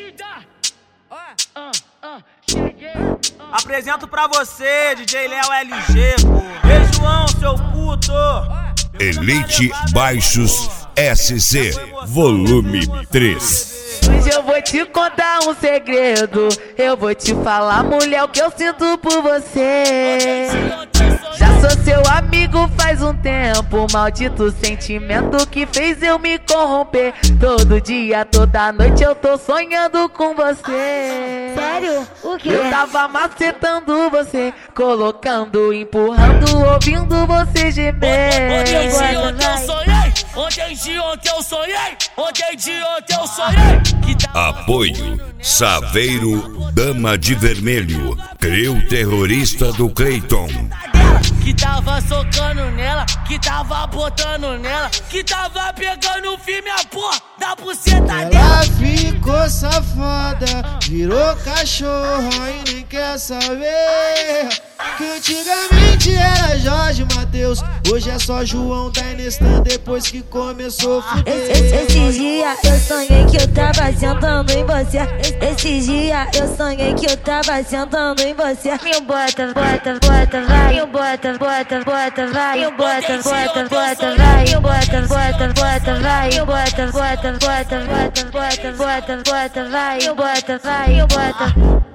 Apresento pra você, DJ Léo LG, pô. Ei, João, seu puto. Elite Baixos SC, volume 3. Hoje eu vou te contar um segredo. Eu vou te falar, mulher, o que eu sinto por você. Já sou seu amigo faz um tempo. Maldito sentimento que fez eu me corromper. Todo dia, toda noite eu tô sonhando com você. Sério? O quê? Eu tava macetando você, colocando, empurrando, ouvindo você gemer. Ontem de ontem eu sonhei, ontem de ontem eu sonhei, ontem de ontem eu sonhei. Apoio Saveiro Dama de Vermelho, Creu Terrorista do Cleiton. Que tava socando nela, que tava botando nela, que tava pegando firme a porra da buceta dela. Ela ficou safada, virou cachorra e nem quer saber. Que antigamente era Jorge Mateus, hoje é só João da Inestan depois que começou a fuder. Esse dia eu sonhei que eu tava sentando em você. Esse dia eu sonhei que eu tava sentando em você. Me bota, bota, bota, vai. Me bota, bota, bota, vai. Me bota, bota, bota, vai. Me bota, bota, bota, vai. Me bota, bota, bota, bota, bota, bota, bota, vai. Me bota, vai, me bota.